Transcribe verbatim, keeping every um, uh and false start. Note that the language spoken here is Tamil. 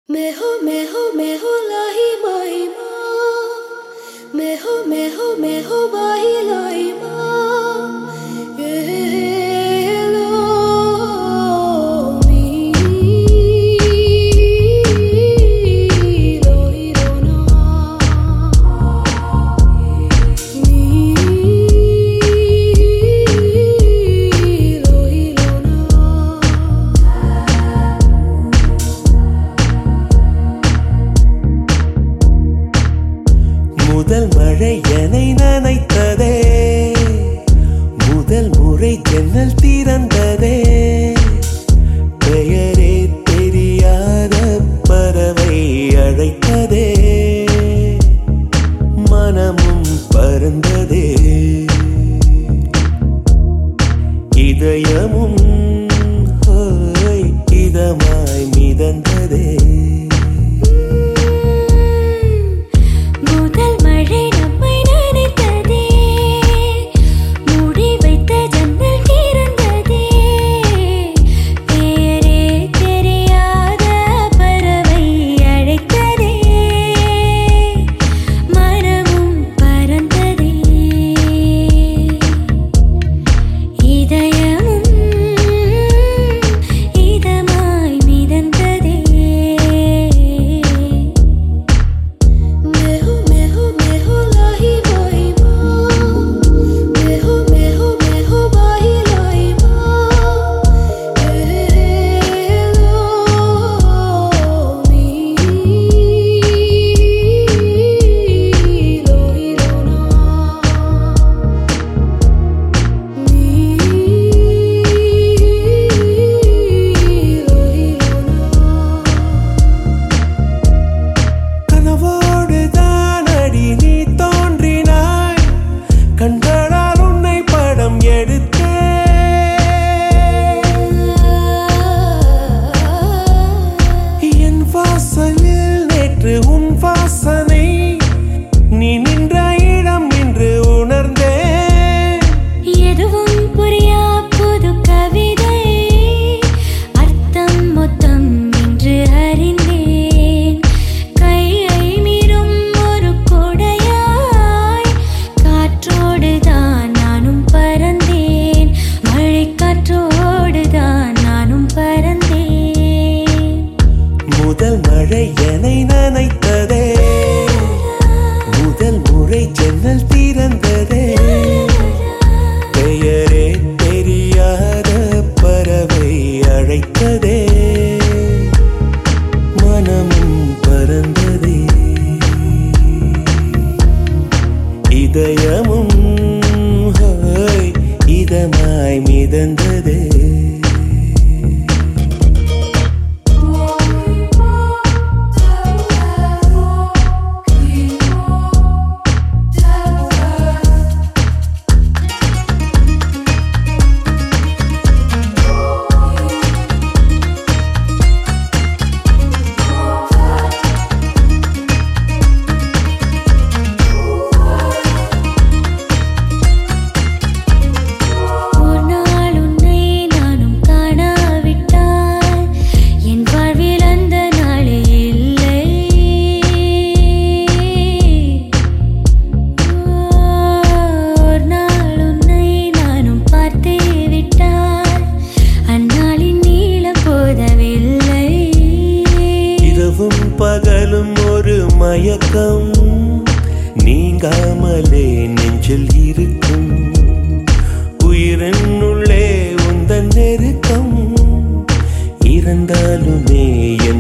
मैं हो मैं हो मैं हो लाही माही माँ मैं हो मैं हो मैं हो वाही लाई माँ ये लो मी लो ही लो ना मी लो ही लो ना முதல் மழை என்னை நனைத்ததே முதல் முறை ஜன்னல் திறந்ததே பெயரே தெரியாத பறவை அழைத்ததே மனமும் பறந்ததே இதயமும் ஹோய் இதமாய் மிதந்ததே முதல் மழை என்னை நனைத்ததே முதல் முறை ஜன்னல் திறந்ததே பெயரே தெரியாத பறவை அழைத்ததே மனமும் பறந்ததே இதயமும் ஹோய் இதமாய் மிதந்ததே பகலும் ஒரு மயக்கம் நீங்காமலே நெஞ்சில் இருக்கும் உயிரினுள்ளே உந்தன் நெருக்கம் இருந்தாலுமே